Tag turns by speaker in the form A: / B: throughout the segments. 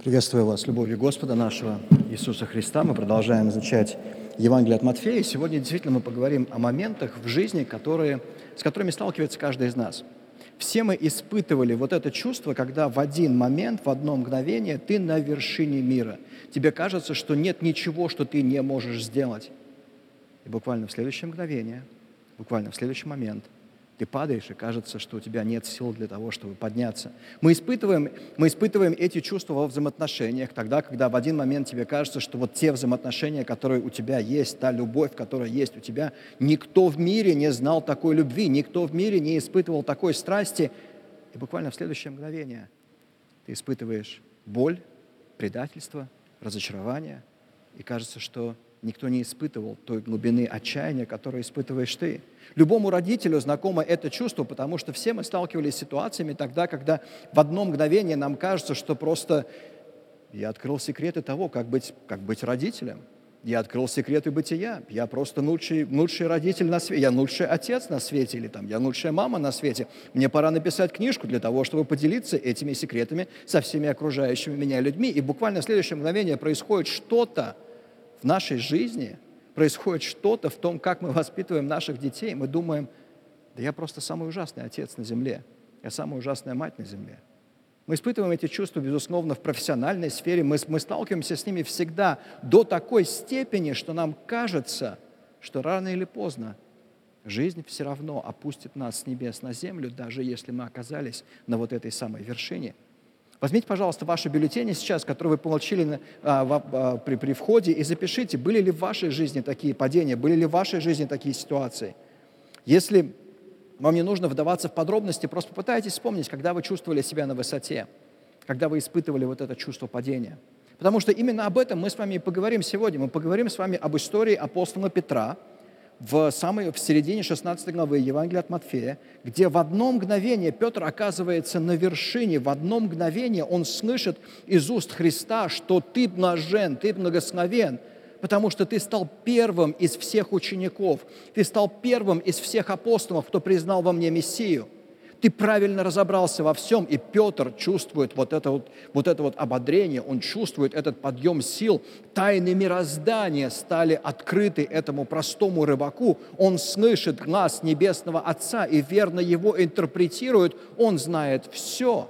A: Приветствую вас с любовью Господа нашего Иисуса Христа. Мы продолжаем изучать Евангелие от Матфея. Сегодня действительно мы поговорим о моментах в жизни, с которыми сталкивается каждый из нас. Все мы испытывали вот это чувство, когда в один момент, в одно мгновение ты на вершине мира. Тебе кажется, что нет ничего, что ты не можешь сделать. И буквально в следующее мгновение, буквально в следующий момент ты падаешь, и кажется, что у тебя нет сил для того, чтобы подняться. Мы испытываем эти чувства во взаимоотношениях, тогда, когда в один момент тебе кажется, что вот те взаимоотношения, которые у тебя есть, та любовь, которая есть у тебя, никто в мире не знал такой любви, никто в мире не испытывал такой страсти. И буквально в следующее мгновение ты испытываешь боль, предательство, разочарование, и кажется, что никто не испытывал той глубины отчаяния, которую испытываешь ты. Любому родителю знакомо это чувство, потому что все мы сталкивались с ситуациями тогда, когда в одно мгновение нам кажется, что просто я открыл секреты того, как быть родителем. Я открыл секреты бытия. Я просто лучший родитель на свете. Я лучший отец на свете или я лучшая мама на свете. Мне пора написать книжку для того, чтобы поделиться этими секретами со всеми окружающими меня людьми. И буквально в следующее мгновение происходит что-то в нашей жизни, происходит что-то в том, как мы воспитываем наших детей. Мы думаем, да я просто самый ужасный отец на земле. Я самая ужасная мать на земле. Мы испытываем эти чувства, безусловно, в профессиональной сфере. Мы сталкиваемся с ними всегда до такой степени, что нам кажется, что рано или поздно жизнь все равно опустит нас с небес на землю, даже если мы оказались на вот этой самой вершине. Возьмите, пожалуйста, ваши бюллетени сейчас, которые вы получили при входе, и запишите, были ли в вашей жизни такие падения, были ли в вашей жизни такие ситуации. Если вам не нужно вдаваться в подробности, просто попытайтесь вспомнить, когда вы чувствовали себя на высоте, когда вы испытывали вот это чувство падения. Потому что именно об этом мы с вами и поговорим сегодня. Мы поговорим с вами об истории апостола Петра в середине 16 главы Евангелия от Матфея, где в одно мгновение Петр оказывается на вершине, в одно мгновение он слышит из уст Христа, что ты блажен, ты благословен, потому что ты стал первым из всех учеников, ты стал первым из всех апостолов, кто признал во мне Мессию. Ты правильно разобрался во всем, и Петр чувствует вот это ободрение, он чувствует этот подъем сил. Тайны мироздания стали открыты этому простому рыбаку. Он слышит глас Небесного Отца и верно его интерпретирует. Он знает все.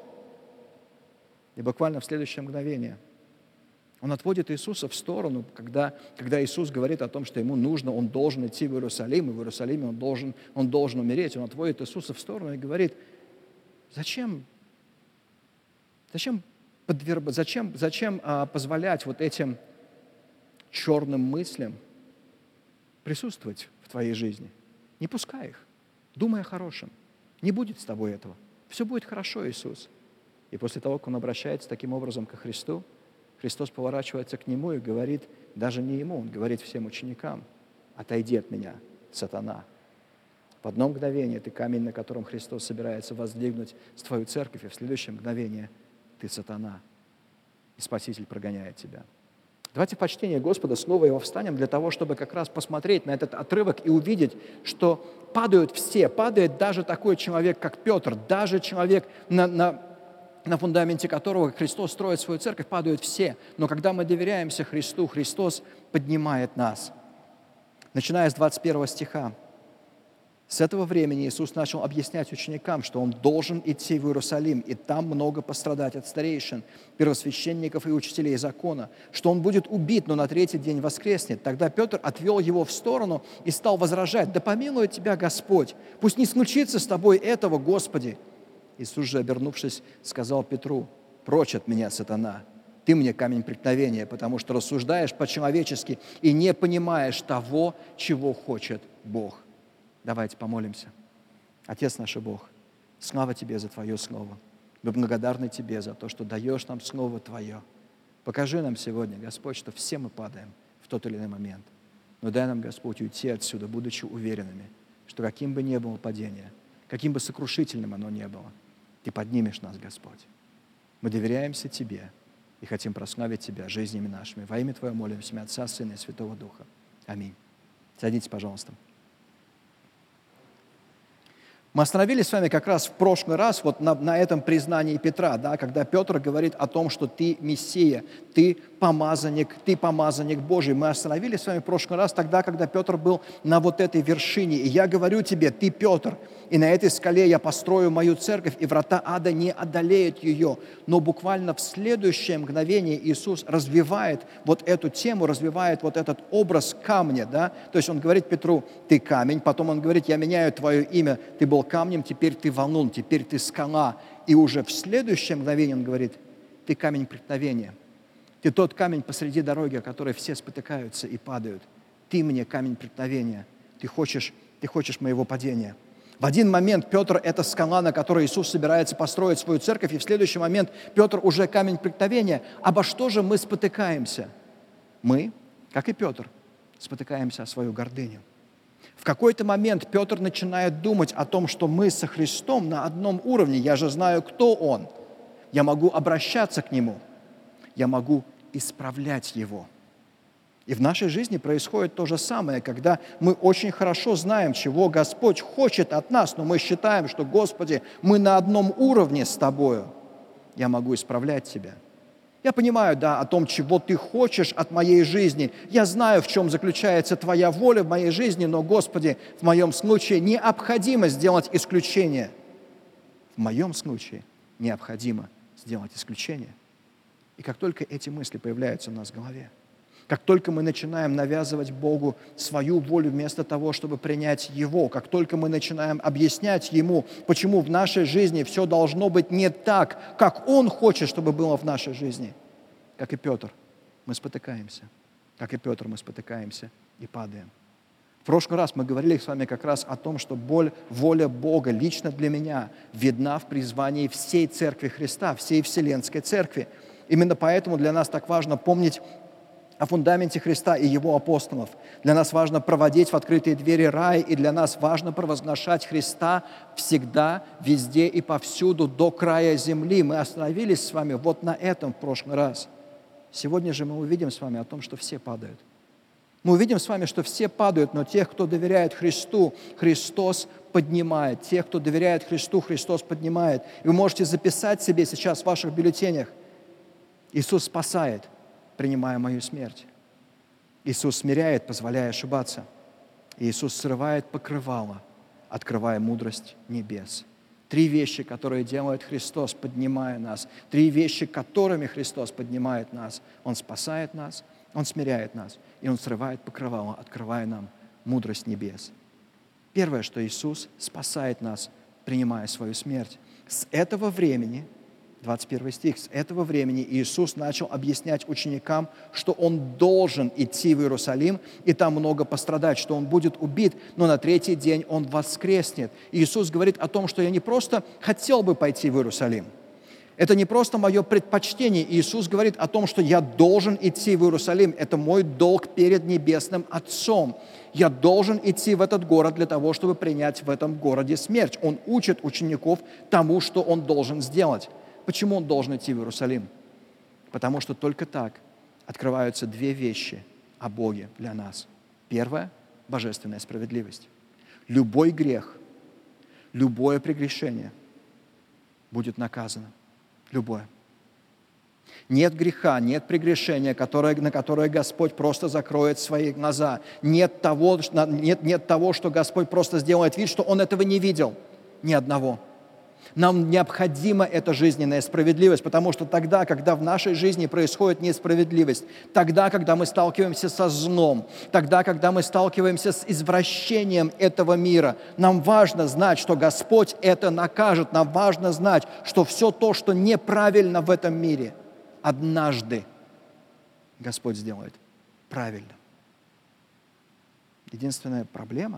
A: И буквально в следующее мгновение он отводит Иисуса в сторону, когда Иисус говорит о том, что ему нужно, он должен идти в Иерусалим, и в Иерусалиме он должен умереть. Он отводит Иисуса в сторону и говорит, зачем позволять вот этим черным мыслям присутствовать в твоей жизни? Не пускай их. Думай о хорошем. Не будет с тобой этого. Все будет хорошо, Иисус. И после того, как он обращается таким образом ко Христу, Христос поворачивается к нему и говорит, даже не ему, он говорит всем ученикам, отойди от меня, сатана. В одно мгновение ты камень, на котором Христос собирается воздвигнуть свою церковь, и в следующее мгновение ты сатана, и Спаситель прогоняет тебя. Давайте в почтение Господа снова его встанем для того, чтобы как раз посмотреть на этот отрывок и увидеть, что падают все, падает даже такой человек, как Петр, даже человек, на фундаменте которого Христос строит свою церковь, падают все. Но когда мы доверяемся Христу, Христос поднимает нас. Начиная с 21 стиха. С этого времени Иисус начал объяснять ученикам, что Он должен идти в Иерусалим, и там много пострадать от старейшин, первосвященников и учителей закона, что Он будет убит, но на третий день воскреснет. Тогда Петр отвел его в сторону и стал возражать, «Да помилует тебя Господь! Пусть не случится с тобой этого, Господи!» Иисус же, обернувшись, сказал Петру, «Прочь от меня, сатана! Ты мне камень преткновения, потому что рассуждаешь по-человечески и не понимаешь того, чего хочет Бог». Давайте помолимся. Отец наш и Бог, слава Тебе за Твое Слово. Мы благодарны Тебе за то, что даешь нам Слово Твое. Покажи нам сегодня, Господь, что все мы падаем в тот или иной момент. Но дай нам, Господь, уйти отсюда, будучи уверенными, что каким бы ни было падение, каким бы сокрушительным оно ни было, Ты поднимешь нас, Господь. Мы доверяемся Тебе и хотим прославить Тебя жизнями нашими. Во имя Твое молимся, имя Отца, Сына и Святого Духа. Аминь. Садитесь, пожалуйста. Мы остановились с вами как раз в прошлый раз вот на этом признании Петра, да, когда Петр говорит о том, что ты Мессия, ты помазанник Божий. Мы остановились с вами в прошлый раз тогда, когда Петр был на вот этой вершине. И я говорю тебе, ты Петр, и на этой скале я построю мою церковь, и врата ада не одолеют ее. Но буквально в следующее мгновение Иисус развивает вот эту тему, развивает вот этот образ камня, да. То есть Он говорит Петру, ты камень, потом Он говорит, я меняю твое имя, ты был камнем, теперь ты валун, теперь ты скала. И уже в следующее мгновение Он говорит, ты камень преткновения. Ты тот камень посреди дороги, о который все спотыкаются и падают. Ты мне камень преткновения. Ты хочешь моего падения. В один момент Петр – это скала, на которой Иисус собирается построить свою церковь, и в следующий момент Петр уже камень преткновения. Обо что же мы спотыкаемся? Мы, как и Петр, спотыкаемся о свою гордыню. В какой-то момент Петр начинает думать о том, что мы со Христом на одном уровне. Я же знаю, кто Он. Я могу обращаться к Нему. Я могу исправлять Его. И в нашей жизни происходит то же самое, когда мы очень хорошо знаем, чего Господь хочет от нас, но мы считаем, что, Господи, мы на одном уровне с Тобою. Я могу исправлять Тебя. Я понимаю, да, о том, чего Ты хочешь от моей жизни. Я знаю, в чем заключается Твоя воля в моей жизни, но, Господи, в моем случае необходимо сделать исключение. В моем случае необходимо сделать исключение. И как только эти мысли появляются у нас в голове, как только мы начинаем навязывать Богу свою волю вместо того, чтобы принять Его, как только мы начинаем объяснять Ему, почему в нашей жизни все должно быть не так, как Он хочет, чтобы было в нашей жизни, как и Петр, мы спотыкаемся. Как и Петр, мы спотыкаемся и падаем. В прошлый раз мы говорили с вами как раз о том, что воля Бога лично для меня видна в призвании всей Церкви Христа, всей Вселенской Церкви. Именно поэтому для нас так важно помнить о фундаменте Христа и Его апостолов. Для нас важно проводить в открытые двери рая, и для нас важно провозглашать Христа всегда, везде и повсюду, до края земли. Мы остановились с вами вот на этом в прошлый раз. Сегодня же мы увидим с вами о том, что все падают. Мы увидим с вами, что все падают, но тех, кто доверяет Христу, Христос поднимает. Тех, кто доверяет Христу, Христос поднимает. И вы можете записать себе сейчас в ваших бюллетенях: Иисус спасает, принимая мою смерть. Иисус смиряет, позволяя ошибаться. Иисус срывает покрывало, открывая мудрость небес. 3 вещи, которые делает Христос, поднимая нас. 3 вещи, которыми Христос поднимает нас. Он спасает нас, Он смиряет нас, и Он срывает покрывало, открывая нам мудрость небес. Первое, что Иисус спасает нас, принимая свою смерть. С этого времени, 21 стих, с этого времени Иисус начал объяснять ученикам, что Он должен идти в Иерусалим и там много пострадать, что Он будет убит, но на 3-й день Он воскреснет. И Иисус говорит о том, что я не просто хотел бы пойти в Иерусалим, это не просто мое предпочтение. Иисус говорит о том, что я должен идти в Иерусалим. Это мой долг перед Небесным Отцом. Я должен идти в этот город для того, чтобы принять в этом городе смерть. Он учит учеников тому, что он должен сделать. Почему он должен идти в Иерусалим? Потому что только так открываются 2 вещи о Боге для нас. Первое – божественная справедливость. Любой грех, любое прегрешение будет наказано. Любое. Нет греха, нет прегрешения, на которое Господь просто закроет свои глаза. Нет того, что Господь просто сделает вид, что Он этого не видел. Ни одного. Нам необходима эта жизненная справедливость, потому что тогда, когда в нашей жизни происходит несправедливость, тогда, когда мы сталкиваемся со злом, тогда, когда мы сталкиваемся с извращением этого мира, нам важно знать, что Господь это накажет, нам важно знать, что все то, что неправильно в этом мире, однажды Господь сделает правильно. Единственная проблема,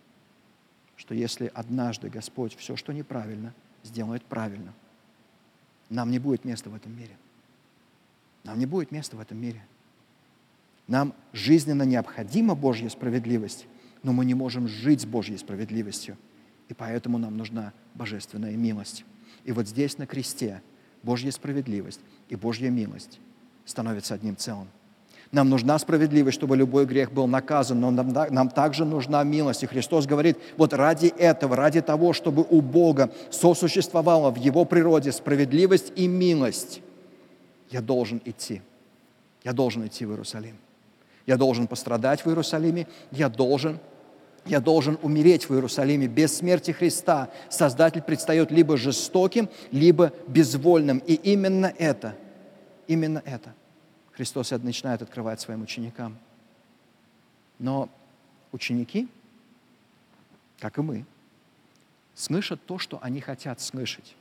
A: что если однажды Господь все, что неправильно, сделает правильно, нам не будет места в этом мире. Нам не будет места в этом мире. Нам жизненно необходима Божья справедливость, но мы не можем жить с Божьей справедливостью. И поэтому нам нужна божественная милость. И вот здесь на кресте Божья справедливость и Божья милость становятся одним целым. Нам нужна справедливость, чтобы любой грех был наказан, но нам также нужна милость. И Христос говорит, вот ради этого, ради того, чтобы у Бога сосуществовала в Его природе справедливость и милость, я должен идти. Я должен идти в Иерусалим. Я должен пострадать в Иерусалиме, я должен умереть в Иерусалиме. Без смерти Христа Создатель предстает либо жестоким, либо безвольным. И именно это Христос начинает открывать своим ученикам. Но ученики, как и мы, слышат то, что они хотят слышать.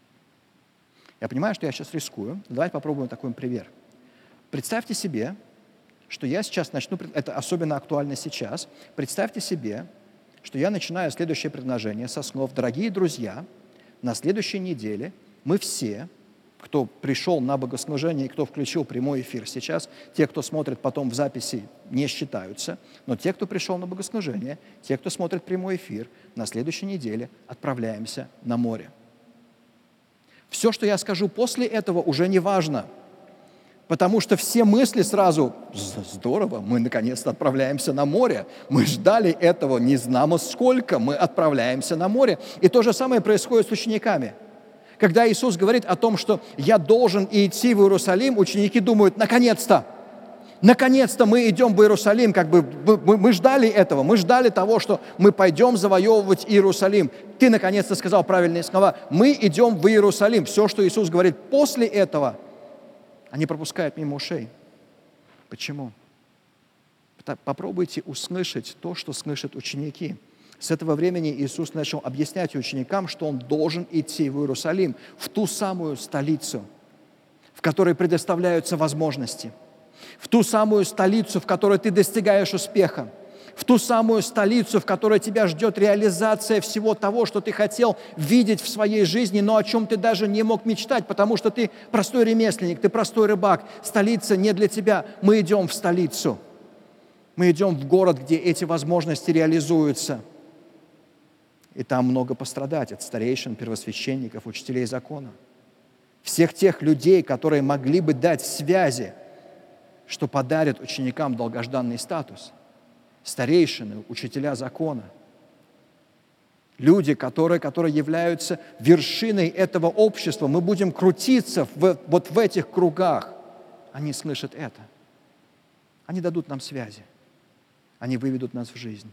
A: Я понимаю, что я сейчас рискую. Давайте попробуем такой пример. Представьте себе, что я сейчас начну, это особенно актуально сейчас, представьте себе, что я начинаю следующее предложение со слов: «Дорогие друзья, на следующей неделе мы все, кто пришел на богослужение и кто включил прямой эфир сейчас, те, кто смотрит потом в записи, не считаются, но те, кто пришел на богослужение, те, кто смотрит прямой эфир, на следующей неделе отправляемся на море». Все, что я скажу после этого, уже не важно, потому что все мысли сразу: здорово, мы наконец-то отправляемся на море. Мы ждали этого не знамо сколько, мы отправляемся на море. И то же самое происходит с учениками. Когда Иисус говорит о том, что я должен идти в Иерусалим, ученики думают: наконец-то мы идем в Иерусалим, мы ждали этого, мы ждали того, что мы пойдем завоевывать Иерусалим. Ты наконец-то сказал правильные слова, мы идем в Иерусалим. Все, что Иисус говорит после этого, они пропускают мимо ушей. Почему? Попробуйте услышать то, что слышат ученики. С этого времени Иисус начал объяснять ученикам, что Он должен идти в Иерусалим, в ту самую столицу, в которой предоставляются возможности, в ту самую столицу, в которой ты достигаешь успеха, в ту самую столицу, в которой тебя ждет реализация всего того, что ты хотел видеть в своей жизни, но о чем ты даже не мог мечтать, потому что ты простой ремесленник, ты простой рыбак. Столица не для тебя. Мы идем в столицу. Мы идем в город, где эти возможности реализуются. И там много пострадать от старейшин, первосвященников, учителей закона. Всех тех людей, которые могли бы дать связи, что подарят ученикам долгожданный статус. Старейшины, учителя закона. Люди, которые являются вершиной этого общества. Мы будем крутиться вот в этих кругах. Они слышат это. Они дадут нам связи. Они выведут нас в жизнь.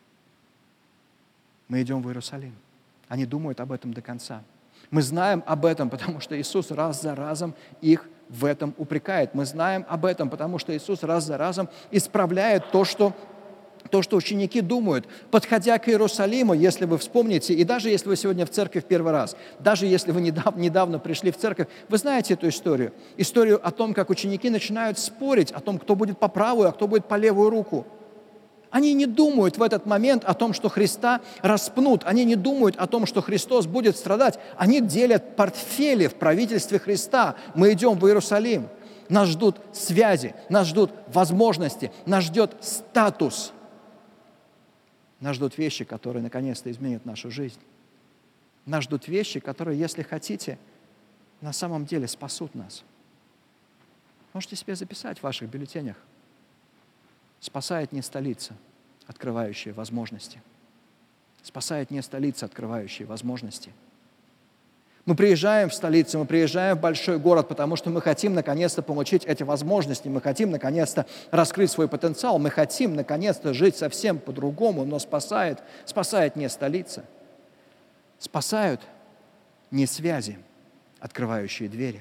A: Мы идем в Иерусалим. Они думают об этом до конца. Мы знаем об этом, потому что Иисус раз за разом их в этом упрекает. Мы знаем об этом, потому что Иисус раз за разом исправляет то, что ученики думают. Подходя к Иерусалиму, если вы вспомните, и даже если вы сегодня в церкви в первый раз, даже если вы недавно пришли в церковь, вы знаете эту историю. Историю о том, как ученики начинают спорить о том, кто будет по правую, а кто будет по левую руку. Они не думают в этот момент о том, что Христа распнут. Они не думают о том, что Христос будет страдать. Они делят портфели в правительстве Христа. Мы идем в Иерусалим. Нас ждут связи, нас ждут возможности, нас ждет статус. Нас ждут вещи, которые наконец-то изменят нашу жизнь. Нас ждут вещи, которые, если хотите, на самом деле спасут нас. Можете себе записать в ваших бюллетенях. Спасает не столица, открывающая возможности. Спасает не столица, открывающая возможности. Мы приезжаем в столицу, мы приезжаем в большой город, потому что мы хотим наконец-то получить эти возможности, мы хотим наконец-то раскрыть свой потенциал, мы хотим наконец-то жить совсем по-другому, но спасает не столица. Спасают не связи, открывающие двери.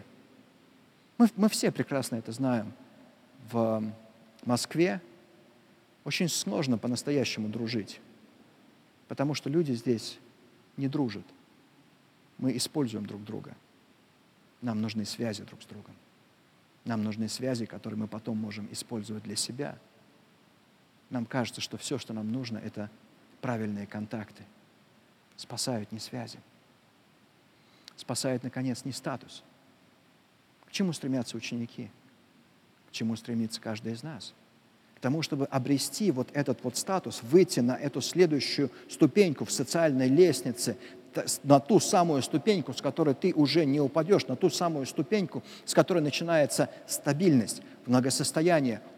A: Мы все прекрасно это знаем. В Москве очень сложно по-настоящему дружить, потому что люди здесь не дружат. Мы используем друг друга. Нам нужны связи друг с другом. Нам нужны связи, которые мы потом можем использовать для себя. Нам кажется, что все, что нам нужно, это правильные контакты. Спасают не связи. Спасает, наконец, не статус. К чему стремятся ученики? К чему стремится каждый из нас? К тому, чтобы обрести вот этот вот статус, выйти на эту следующую ступеньку в социальной лестнице, на ту самую ступеньку, с которой ты уже не упадешь, на ту самую ступеньку, с которой начинается стабильность, благосостояние,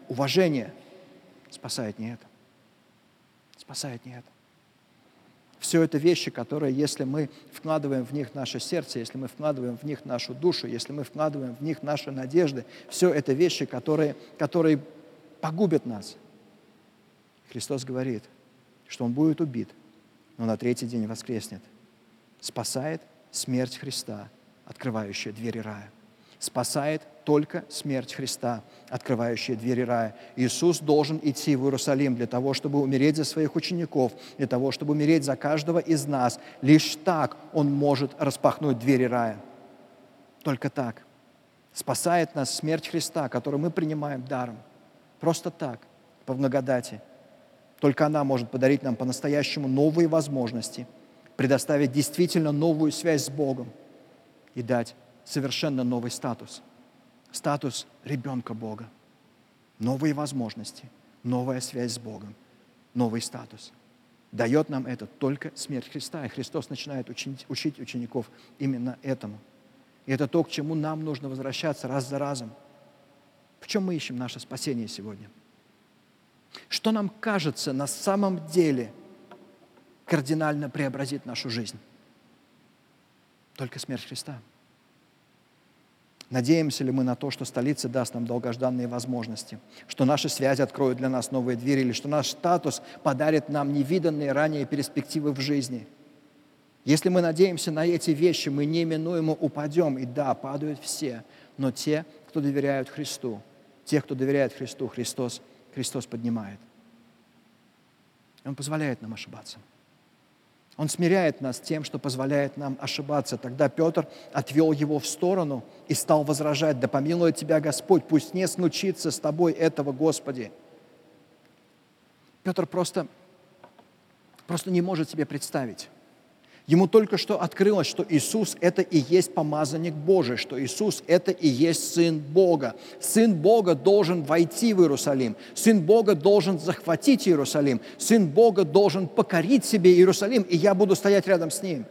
A: уважение. Спасает не это. Спасает не это. Все это вещи, которые, если мы вкладываем в них наше сердце, если мы вкладываем в них нашу душу, если мы вкладываем в них наши надежды, все это вещи, которые погубят нас. Христос говорит, что Он будет убит, но на третий день воскреснет. Спасает смерть Христа, открывающая двери рая. Спасает только смерть Христа, открывающая двери рая. Иисус должен идти в Иерусалим для того, чтобы умереть за своих учеников, для того, чтобы умереть за каждого из нас. Лишь так Он может распахнуть двери рая. Только так. Спасает нас смерть Христа, которую мы принимаем даром. Просто так, по благодати. Только она может подарить нам по-настоящему новые возможности, предоставить действительно новую связь с Богом и дать совершенно новый статус. Статус ребенка Бога. Новые возможности, новая связь с Богом, новый статус. Дает нам это только смерть Христа. И Христос начинает учить учеников именно этому. И это то, к чему нам нужно возвращаться раз за разом. В чем мы ищем наше спасение сегодня? Что нам кажется на самом деле кардинально преобразит нашу жизнь? Только смерть Христа. Надеемся ли мы на то, что столица даст нам долгожданные возможности, что наши связи откроют для нас новые двери, или что наш статус подарит нам невиданные ранее перспективы в жизни? Если мы надеемся на эти вещи, мы неминуемо упадем. И да, падают все, но те, кто доверяют Христу, тех, кто доверяет Христу, Христос поднимает. Он позволяет нам ошибаться. Он смиряет нас тем, что позволяет нам ошибаться. Тогда Петр отвел его в сторону и стал возражать: «Да помилует тебя Господь, пусть не случится с тобой этого, Господи». Петр просто не может себе представить. Ему только что открылось, что Иисус – это и есть помазанник Божий, что Иисус – это и есть Сын Бога. Сын Бога должен войти в Иерусалим. Сын Бога должен захватить Иерусалим. Сын Бога должен покорить себе Иерусалим, и я буду стоять рядом с Ним.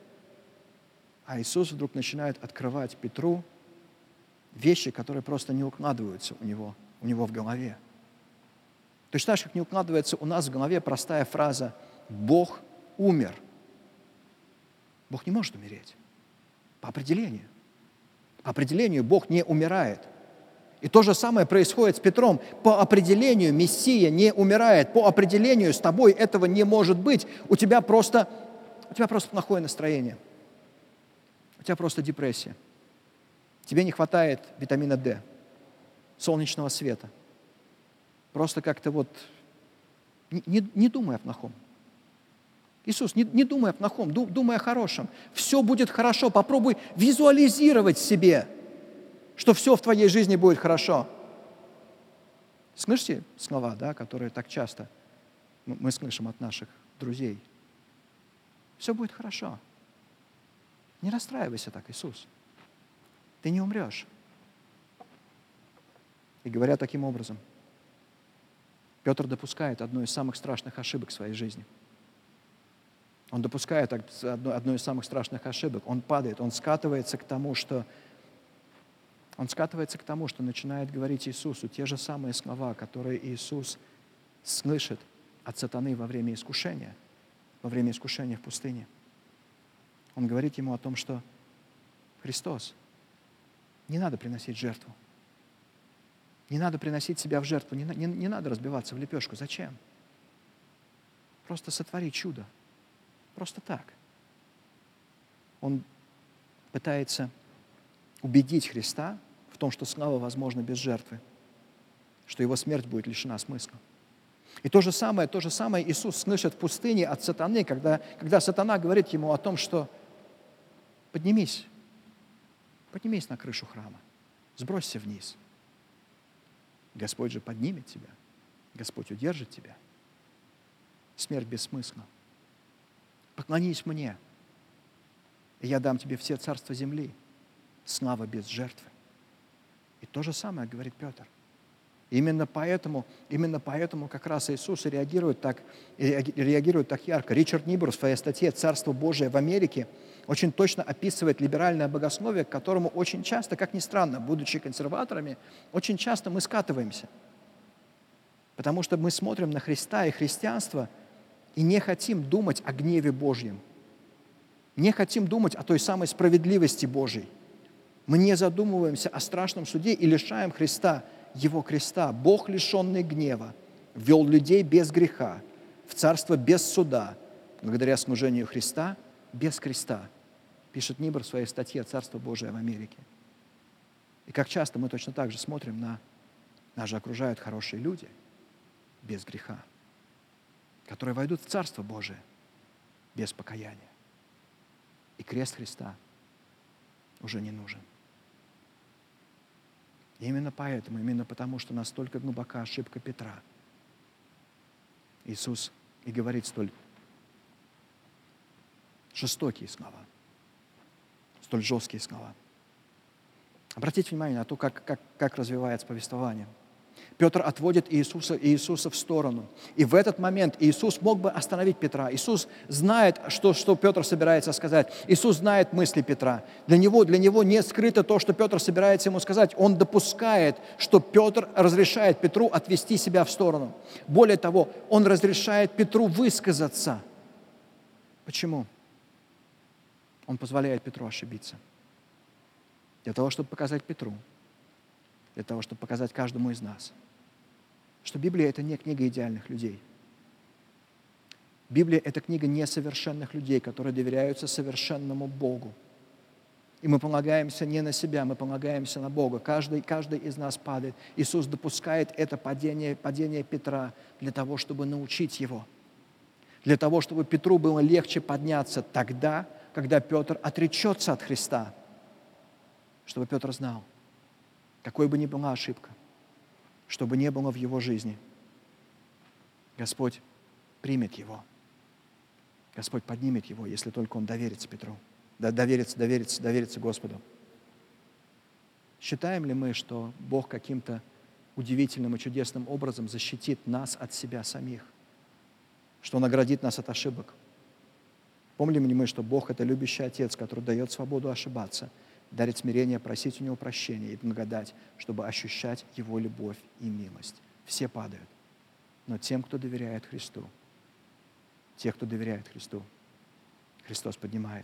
A: А Иисус вдруг начинает открывать Петру вещи, которые просто не укладываются у него в голове. Точно так же, как не укладывается у нас в голове простая фраза «Бог умер». Бог не может умереть. По определению. По определению Бог не умирает. И то же самое происходит с Петром. По определению Мессия не умирает. По определению с тобой этого не может быть. У тебя просто плохое настроение. У тебя просто депрессия. Тебе не хватает витамина D, солнечного света. Просто как-то не думай о плохом. Иисус, не думай о плохом, думай о хорошем. Все будет хорошо. Попробуй визуализировать себе, что все в твоей жизни будет хорошо. Слышите слова, да, которые так часто мы слышим от наших друзей? Все будет хорошо. Не расстраивайся так, Иисус. Ты не умрешь. И говоря таким образом, Петр допускает одну из самых страшных ошибок в своей жизни. Он допускает одну из самых страшных ошибок. Он падает, он скатывается к тому, что начинает говорить Иисусу те же самые слова, которые Иисус слышит от сатаны во время искушения в пустыне. Он говорит ему о том, что Христос, не надо приносить жертву. Не надо приносить себя в жертву, не надо разбиваться в лепешку. Зачем? Просто сотвори чудо. Просто так. Он пытается убедить Христа в том, что слава возможна без жертвы, что его смерть будет лишена смысла. И то же самое Иисус слышит в пустыне от сатаны, когда сатана говорит ему о том, что поднимись на крышу храма, сбросься вниз. Господь же поднимет тебя, Господь удержит тебя. Смерть без смысла. Поклонись мне, и я дам тебе все царства земли. Слава без жертвы. И то же самое говорит Петр. Именно поэтому как раз Иисус реагирует так ярко. Ричард Нибур в своей статье «Царство Божие в Америке» очень точно описывает либеральное богословие, к которому очень часто, как ни странно, будучи консерваторами, очень часто мы скатываемся. Потому что мы смотрим на Христа и христианство и не хотим думать о гневе Божьем. Не хотим думать о той самой справедливости Божьей. Мы не задумываемся о страшном суде и лишаем Христа Его креста. Бог, лишенный гнева, ввел людей без греха, в царство без суда, благодаря служению Христа без креста. Пишет Нибр в своей статье «Царство Божие в Америке». И как часто мы точно так же смотрим на... Нас же окружают хорошие люди без греха, которые войдут в Царство Божие без покаяния. И крест Христа уже не нужен. И именно поэтому, именно потому, что настолько глубока ошибка Петра, Иисус и говорит столь жестокие слова, столь жесткие слова. Обратите внимание на то, как развивается повествование. Петр отводит Иисуса в сторону. И в этот момент Иисус мог бы остановить Петра. Иисус знает, что Петр собирается сказать. Иисус знает мысли Петра. Для него не скрыто то, что Петр собирается ему сказать. Он допускает, что Петр разрешает Петру отвести себя в сторону. Более того, он разрешает Петру высказаться. Почему? Он позволяет Петру ошибиться. Для того, чтобы показать Петру, для того, чтобы показать каждому из нас, что Библия – это не книга идеальных людей. Библия – это книга несовершенных людей, которые доверяются совершенному Богу. И мы полагаемся не на себя, мы полагаемся на Бога. Каждый из нас падает. Иисус допускает это падение Петра для того, чтобы научить его. Для того, чтобы Петру было легче подняться тогда, когда Петр отречется от Христа. Чтобы Петр знал, какой бы ни была ошибка, что бы ни было в его жизни, Господь примет его. Господь поднимет его, если только он доверится Петру, доверится Господу. Считаем ли мы, что Бог каким-то удивительным и чудесным образом защитит нас от себя самих, что Он оградит нас от ошибок? Помним ли мы, что Бог – это любящий Отец, который дает свободу ошибаться, дарит смирение, просить у Него прощения и благодать, чтобы ощущать Его любовь и милость. Все падают, но тем, кто доверяет Христу, Христос поднимает.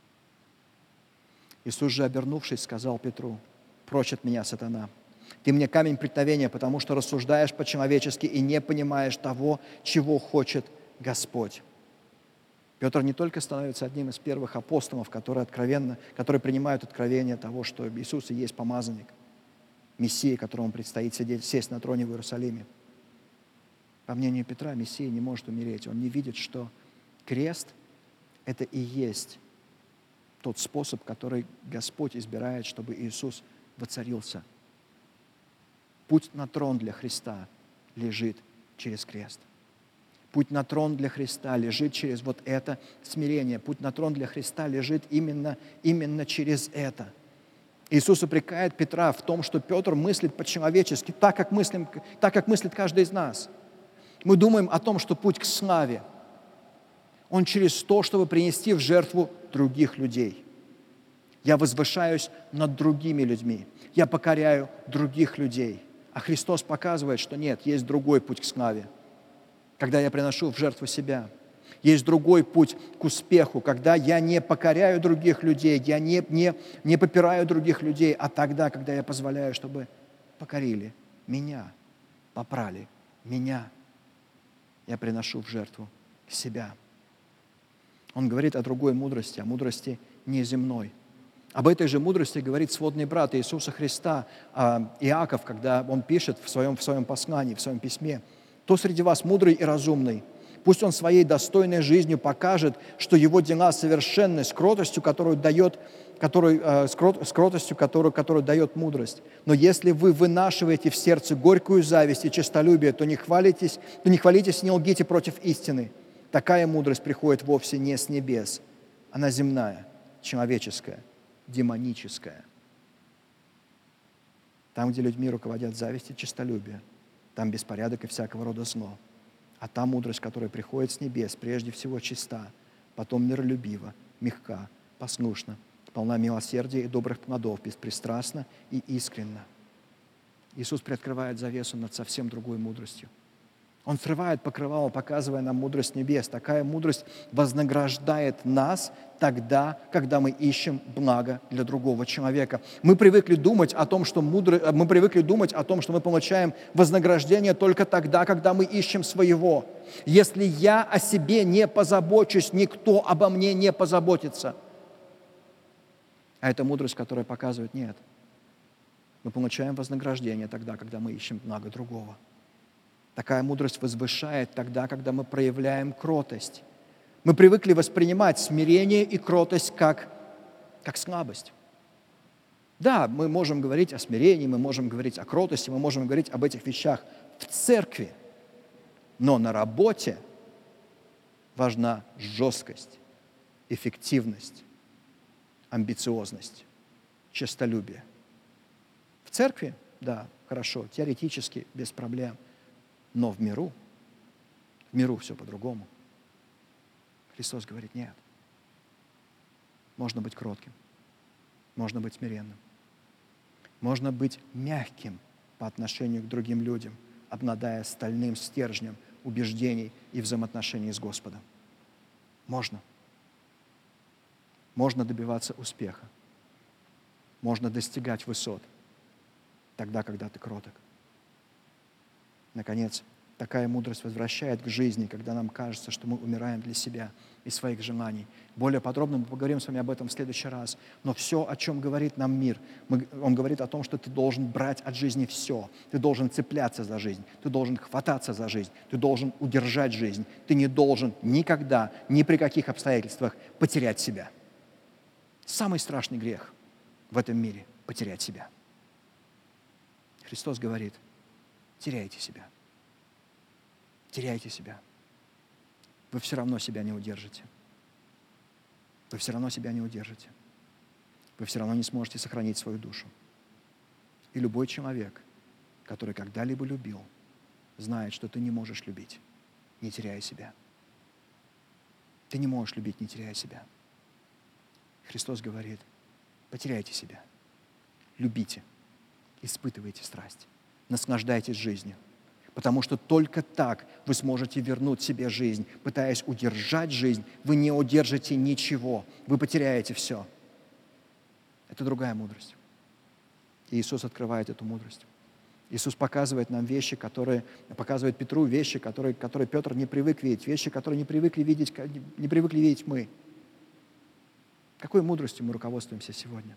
A: Иисус же, обернувшись, сказал Петру: «Прочь от меня, сатана! Ты мне камень преткновения, потому что рассуждаешь по-человечески и не понимаешь того, чего хочет Господь». Петр не только становится одним из первых апостолов, которые принимают откровение того, что Иисус и есть помазанник, Мессия, которому предстоит сесть на троне в Иерусалиме. По мнению Петра, Мессия не может умереть. Он не видит, что крест – это и есть тот способ, который Господь избирает, чтобы Иисус воцарился. Путь на трон для Христа лежит через крест. Путь на трон для Христа лежит через вот это смирение. Путь на трон для Христа лежит именно через это. Иисус упрекает Петра в том, что Петр мыслит по-человечески, так как мыслит каждый из нас. Мы думаем о том, что путь к славе, он через то, чтобы принести в жертву других людей. Я возвышаюсь над другими людьми. Я покоряю других людей. А Христос показывает, что нет, есть другой путь к славе. Когда я приношу в жертву себя. Есть другой путь к успеху, когда я не покоряю других людей, я не попираю других людей, а тогда, когда я позволяю, чтобы покорили меня, попрали меня, я приношу в жертву себя. Он говорит о другой мудрости, о мудрости неземной. Об этой же мудрости говорит сводный брат Иисуса Христа, Иаков, когда он пишет в своем послании, в своем письме: «Кто среди вас мудрый и разумный? Пусть он своей достойной жизнью покажет, что его дела совершенны, с кротостью, которую дает мудрость. Но если вы вынашиваете в сердце горькую зависть и честолюбие, то не хвалитесь, не лгите против истины. Такая мудрость приходит вовсе не с небес. Она земная, человеческая, демоническая». Там, где людьми руководят зависть и честолюбие, там беспорядок и всякого рода зло. А та мудрость, которая приходит с небес, прежде всего чиста, потом миролюбива, мягка, послушна, полна милосердия и добрых плодов, беспристрастна и искренна. Иисус приоткрывает завесу над совсем другой мудростью. Он срывает покрывало, показывая нам мудрость небес. Такая мудрость вознаграждает нас тогда, когда мы ищем благо для другого человека. Мы привыкли думать о том, что мы получаем вознаграждение только тогда, когда мы ищем своего. Если я о себе не позабочусь, никто обо мне не позаботится. А это мудрость, которая показывает, нет. Мы получаем вознаграждение тогда, когда мы ищем благо другого. Такая мудрость возвышает тогда, когда мы проявляем кротость. Мы привыкли воспринимать смирение и кротость как слабость. Да, мы можем говорить о смирении, мы можем говорить о кротости, мы можем говорить об этих вещах в церкви, но на работе важна жесткость, эффективность, амбициозность, честолюбие. В церкви, да, хорошо, теоретически, без проблем. Но в миру все по-другому. Христос говорит, нет. Можно быть кротким, можно быть смиренным, можно быть мягким по отношению к другим людям, обладая стальным стержнем убеждений и взаимоотношений с Господом. Можно. Можно добиваться успеха. Можно достигать высот тогда, когда ты кроток. Наконец, такая мудрость возвращает к жизни, когда нам кажется, что мы умираем для себя и своих желаний. Более подробно мы поговорим с вами об этом в следующий раз. Но все, о чем говорит нам мир, он говорит о том, что ты должен брать от жизни все. Ты должен цепляться за жизнь, ты должен хвататься за жизнь, ты должен удержать жизнь. Ты не должен никогда, ни при каких обстоятельствах потерять себя. Самый страшный грех в этом мире – потерять себя. Христос говорит, теряйте себя. Теряйте себя. Вы все равно себя не удержите. Вы все равно себя не удержите. Вы все равно не сможете сохранить свою душу. И любой человек, который когда-либо любил, знает, что ты не можешь любить, не теряя себя. Ты не можешь любить, не теряя себя. Христос говорит, потеряйте себя, любите, испытывайте страсть, наслаждайтесь жизнью. Потому что только так вы сможете вернуть себе жизнь. Пытаясь удержать жизнь, вы не удержите ничего, вы потеряете все. Это другая мудрость. И Иисус открывает эту мудрость. Иисус показывает нам вещи, показывает Петру вещи, которые Петр не привык видеть, вещи, которые не привыкли видеть мы. Какой мудростью мы руководствуемся сегодня?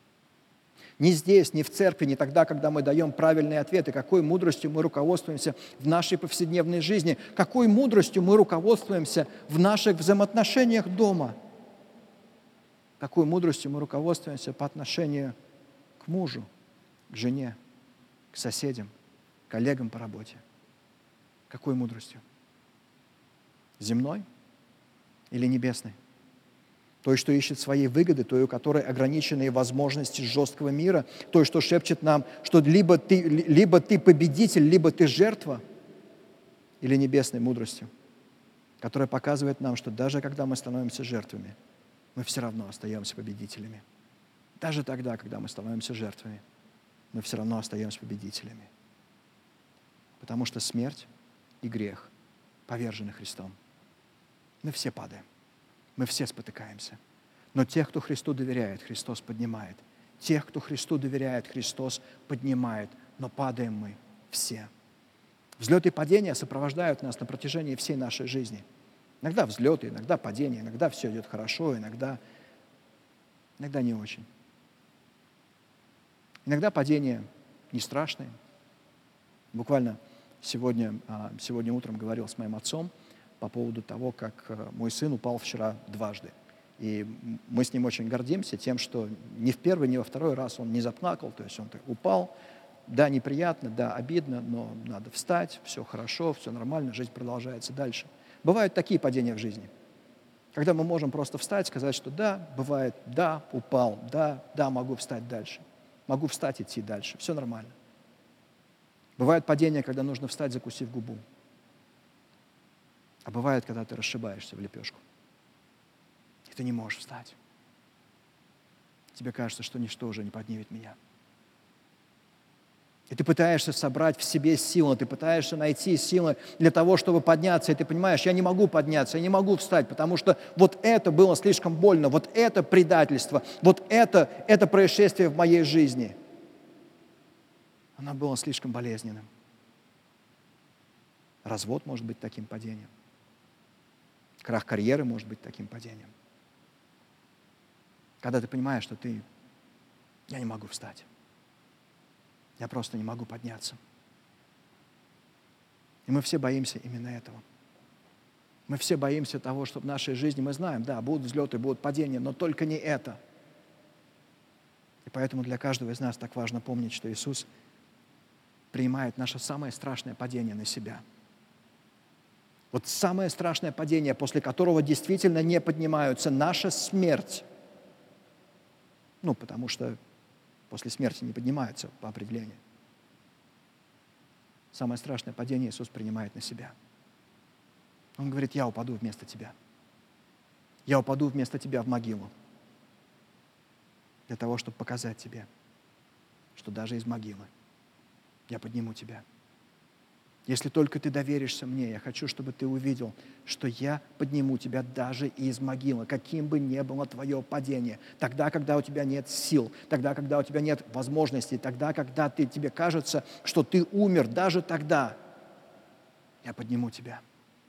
A: Ни здесь, ни в церкви, ни тогда, когда мы даем правильные ответы. Какой мудростью мы руководствуемся в нашей повседневной жизни? Какой мудростью мы руководствуемся в наших взаимоотношениях дома? Какой мудростью мы руководствуемся по отношению к мужу, к жене, к соседям, коллегам по работе? Какой мудростью? Земной или небесной? Той, что ищет своей выгоды, той, у которой ограниченные возможности жесткого мира, той, что шепчет нам, что либо ты победитель, либо ты жертва, или небесной мудростью, которая показывает нам, что даже когда мы становимся жертвами, мы все равно остаемся победителями. Даже тогда, когда мы становимся жертвами, мы все равно остаемся победителями. Потому что смерть и грех повержены Христом. Мы все падаем. Мы все спотыкаемся. Но тех, кто Христу доверяет, Христос поднимает. Тех, кто Христу доверяет, Христос поднимает. Но падаем мы все. Взлеты и падения сопровождают нас на протяжении всей нашей жизни. Иногда взлеты, иногда падения, иногда все идет хорошо, иногда не очень. Иногда падения не страшные. Буквально сегодня утром говорил с моим отцом по поводу того, как мой сын упал вчера дважды. И мы с ним очень гордимся тем, что ни в первый, ни во второй раз он не заплакал, то есть он так упал. Да, неприятно, да, обидно, но надо встать, все хорошо, все нормально, жизнь продолжается дальше. Бывают такие падения в жизни, когда мы можем просто встать, сказать, что да, бывает, да, упал, да, могу встать дальше, могу встать, идти дальше, все нормально. Бывают падения, когда нужно встать, закусив губу. А бывает, когда ты расшибаешься в лепешку, и ты не можешь встать. Тебе кажется, что ничто уже не поднимет меня. И ты пытаешься собрать в себе силы, ты пытаешься найти силы для того, чтобы подняться, и ты понимаешь, я не могу подняться, я не могу встать, потому что вот это было слишком больно, вот это предательство, вот это происшествие в моей жизни, оно было слишком болезненным. Развод может быть таким падением. Крах карьеры может быть таким падением. Когда ты понимаешь, что я не могу встать. Я просто не могу подняться. И мы все боимся именно этого. Мы все боимся того, что в нашей жизни мы знаем, да, будут взлеты, будут падения, но только не это. И поэтому для каждого из нас так важно помнить, что Иисус принимает наше самое страшное падение на себя. Вот самое страшное падение, после которого действительно не поднимаются, наша смерть. Потому что после смерти не поднимаются по определению. Самое страшное падение Иисус принимает на себя. Он говорит, я упаду вместо тебя. Я упаду вместо тебя в могилу. Для того, чтобы показать тебе, что даже из могилы я подниму тебя. Если только ты доверишься мне, я хочу, чтобы ты увидел, что я подниму тебя даже из могилы, каким бы ни было твое падение. Тогда, когда у тебя нет сил, тогда, когда у тебя нет возможностей, тогда, когда тебе кажется, что ты умер, даже тогда я подниму тебя.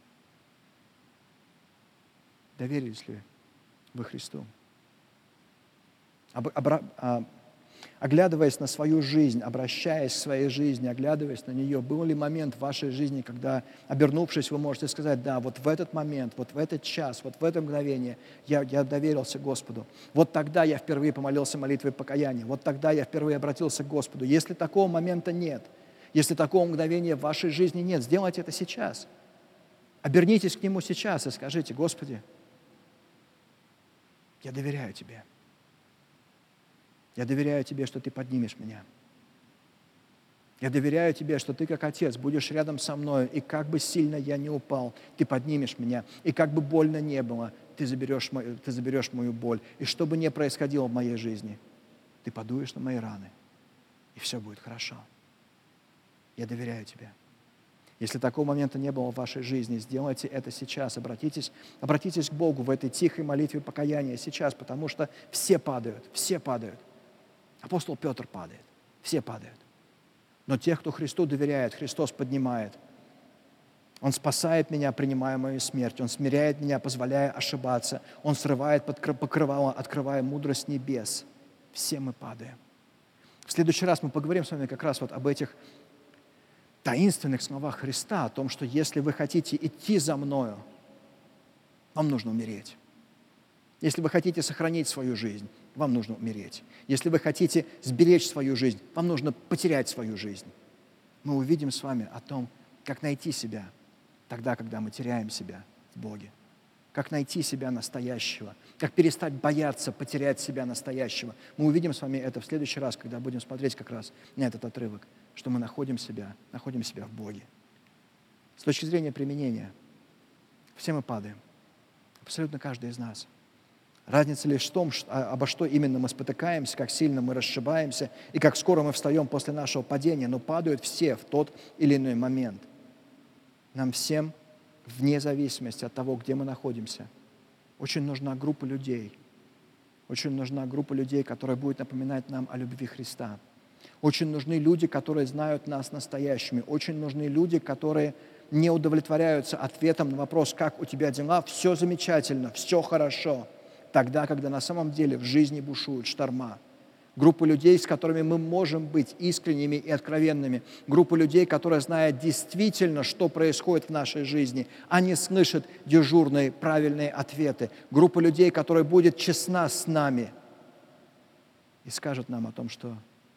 A: Доверились ли вы Христу? Оглядываясь на свою жизнь, обращаясь к своей жизни, оглядываясь на нее, был ли момент в вашей жизни, когда, обернувшись, вы можете сказать, да, вот в этот момент, вот в этот час, вот в это мгновение я доверился Господу. Вот тогда я впервые помолился молитвой покаяния, вот тогда я впервые обратился к Господу. Если такого момента нет, если такого мгновения в вашей жизни нет, сделайте это сейчас. Обернитесь к Нему сейчас и скажите, Господи, я доверяю Тебе. Я доверяю Тебе, что Ты поднимешь меня. Я доверяю Тебе, что Ты, как Отец, будешь рядом со мной, и как бы сильно я не упал, Ты поднимешь меня, и как бы больно не было, Ты заберешь мою боль. И что бы ни происходило в моей жизни, Ты подуешь на мои раны, и все будет хорошо. Я доверяю Тебе. Если такого момента не было в вашей жизни, сделайте это сейчас. Обратитесь к Богу в этой тихой молитве покаяния сейчас, потому что все падают, все падают. Апостол Петр падает, все падают. Но тех, кто Христу доверяет, Христос поднимает. Он спасает меня, принимая мою смерть. Он смиряет меня, позволяя ошибаться. Он срывает покрывало, открывая мудрость небес. Все мы падаем. В следующий раз мы поговорим с вами как раз вот об этих таинственных словах Христа, о том, что если вы хотите идти за Мною, вам нужно умереть. Если вы хотите сохранить свою жизнь, вам нужно умереть. Если вы хотите сберечь свою жизнь, вам нужно потерять свою жизнь. Мы увидим с вами о том, как найти себя тогда, когда мы теряем себя в Боге. Как найти себя настоящего, как перестать бояться потерять себя настоящего. Мы увидим с вами это в следующий раз, когда будем смотреть как раз на этот отрывок, что мы находим себя в Боге. С точки зрения применения, все мы падаем, абсолютно каждый из нас. Разница лишь в том, обо что именно мы спотыкаемся, как сильно мы расшибаемся и как скоро мы встаем после нашего падения, но падают все в тот или иной момент. Нам всем, вне зависимости от того, где мы находимся, очень нужна группа людей. Очень нужна группа людей, которая будет напоминать нам о любви Христа. Очень нужны люди, которые знают нас настоящими. Очень нужны люди, которые не удовлетворяются ответом на вопрос, как у тебя дела, все замечательно, все хорошо. Тогда, когда на самом деле в жизни бушуют шторма. Группа людей, с которыми мы можем быть искренними и откровенными. Группа людей, которая знает действительно, что происходит в нашей жизни, а не слышит дежурные правильные ответы. Группа людей, которая будет честна с нами и скажет нам о том, что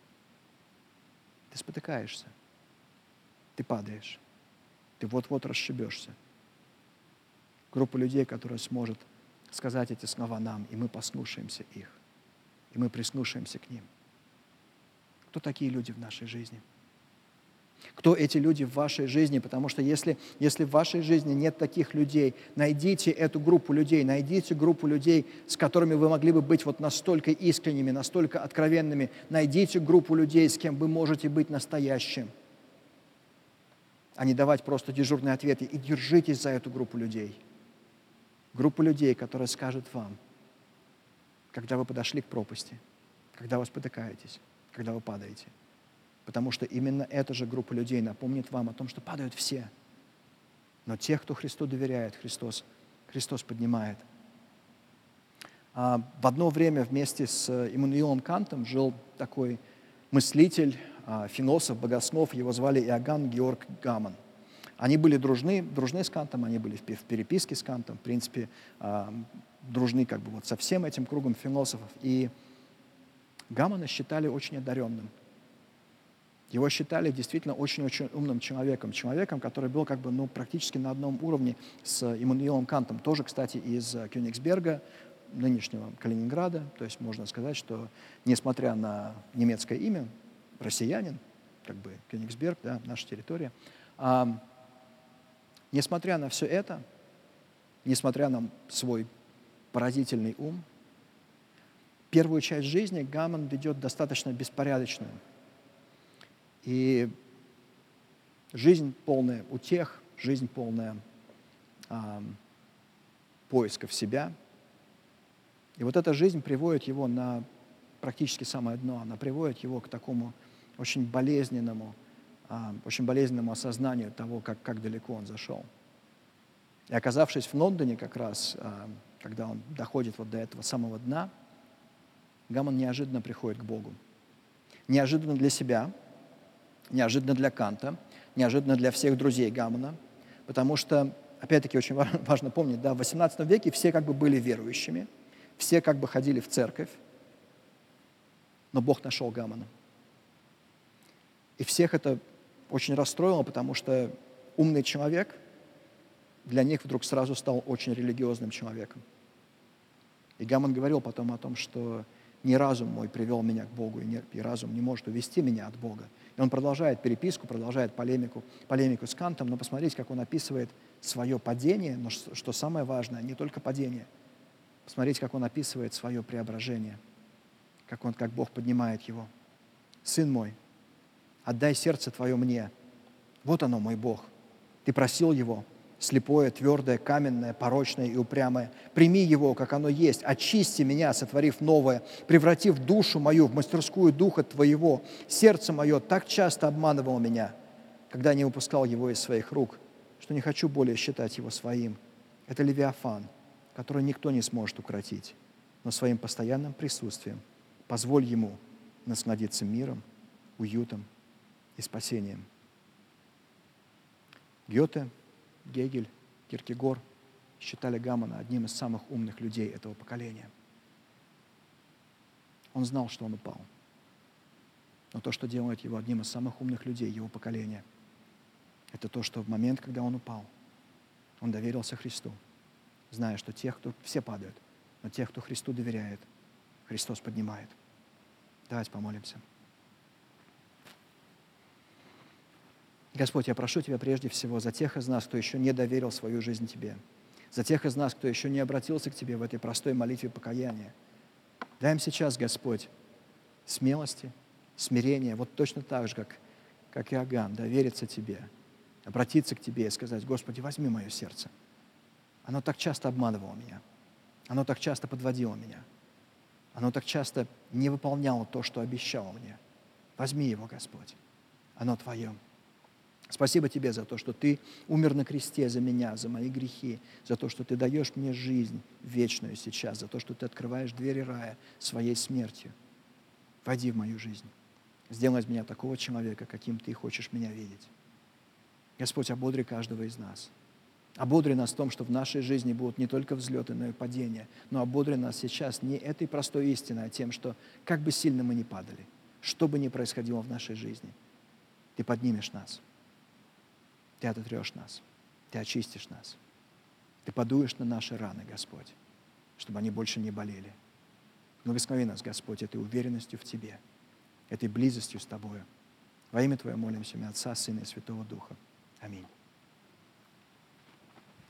A: ты спотыкаешься, ты падаешь, ты вот-вот расшибешься. Группа людей, которая сможет сказать эти слова нам, и мы послушаемся их, и мы прислушаемся к ним. Кто такие люди в нашей жизни? Кто эти люди в вашей жизни? Потому что если в вашей жизни нет таких людей, найдите эту группу людей, найдите группу людей, с которыми вы могли бы быть вот настолько искренними, настолько откровенными. Найдите группу людей, с кем вы можете быть настоящим, а не давать просто дежурные ответы. И держитесь за эту группу людей. Группу людей, которая скажет вам, когда вы подошли к пропасти, когда вы спотыкаетесь, когда вы падаете. Потому что именно эта же группа людей напомнит вам о том, что падают все. Но тех, кто Христу доверяет, Христос поднимает. В одно время вместе с Иммануилом Кантом жил такой мыслитель, философ, богослов, его звали Иоганн Георг Гамон. Они были дружны с Кантом, они были в переписке с Кантом, в принципе, дружны как бы вот со всем этим кругом философов. И Гамона считали очень одаренным. Его считали действительно очень-очень умным человеком, который был как бы, практически на одном уровне с Иммануилом Кантом, тоже, кстати, из Кёнигсберга, нынешнего Калининграда. То есть можно сказать, что несмотря на немецкое имя, россиянин, как бы Кёнигсберг, да, наша территория, несмотря на все это, несмотря на свой поразительный ум, первую часть жизни Гамон ведет достаточно беспорядочную. И жизнь полная утех, жизнь полная поисков себя. И вот эта жизнь приводит его на практически самое дно. Она приводит его к такому очень болезненному осознанию того, как далеко он зашел. И оказавшись в Лондоне как раз, когда он доходит вот до этого самого дна, Гамон неожиданно приходит к Богу. Неожиданно для себя, неожиданно для Канта, неожиданно для всех друзей Гамона, потому что, опять-таки, очень важно помнить, да, в XVIII веке все как бы были верующими, все как бы ходили в церковь, но Бог нашел Гамона. И всех это очень расстроило, потому что умный человек для них вдруг сразу стал очень религиозным человеком. И Гамон говорил потом о том, что не разум мой привел меня к Богу, и разум не может увести меня от Бога. И он продолжает переписку, продолжает полемику с Кантом, но посмотрите, как он описывает свое падение, но что самое важное, не только падение. Посмотрите, как он описывает свое преображение, как Бог поднимает его. «Сын мой, отдай сердце твое мне. Вот оно, мой Бог. Ты просил его, слепое, твердое, каменное, порочное и упрямое. Прими его, как оно есть. Очисти меня, сотворив новое, превратив душу мою в мастерскую духа твоего. Сердце мое так часто обманывало меня, когда не выпускал его из своих рук, что не хочу более считать его своим. Это Левиафан, который никто не сможет укротить, но своим постоянным присутствием позволь ему насладиться миром, уютом и спасением». Гёте, Гегель, Киркегор считали Гамона одним из самых умных людей этого поколения. Он знал, что он упал. Но то, что делает его одним из самых умных людей его поколения, это то, что в момент, когда он упал, он доверился Христу, зная, что все падают, но тех, кто Христу доверяет, Христос поднимает. Давайте помолимся. Господь, я прошу Тебя прежде всего за тех из нас, кто еще не доверил свою жизнь Тебе, за тех из нас, кто еще не обратился к Тебе в этой простой молитве покаяния. Дай им сейчас, Господь, смелости, смирения, вот точно так же, как Иоганн, довериться Тебе, обратиться к Тебе и сказать: «Господи, возьми мое сердце. Оно так часто обманывало меня, оно так часто подводило меня, оно так часто не выполняло то, что обещало мне. Возьми его, Господь, оно Твое». Спасибо Тебе за то, что Ты умер на кресте за меня, за мои грехи, за то, что Ты даешь мне жизнь вечную сейчас, за то, что Ты открываешь двери рая своей смертью. Войди в мою жизнь. Сделай из меня такого человека, каким Ты хочешь меня видеть. Господь, ободри каждого из нас. Ободри нас в том, что в нашей жизни будут не только взлеты, но и падения. Но ободри нас сейчас не этой простой истиной, а тем, что как бы сильно мы ни падали, что бы ни происходило в нашей жизни, Ты поднимешь нас. Ты ототрешь нас, Ты очистишь нас, Ты подуешь на наши раны, Господь, чтобы они больше не болели. Благослови нас, Господь, этой уверенностью в Тебе, этой близостью с Тобою. Во имя Твое молимся, имя Отца, Сына и Святого Духа. Аминь.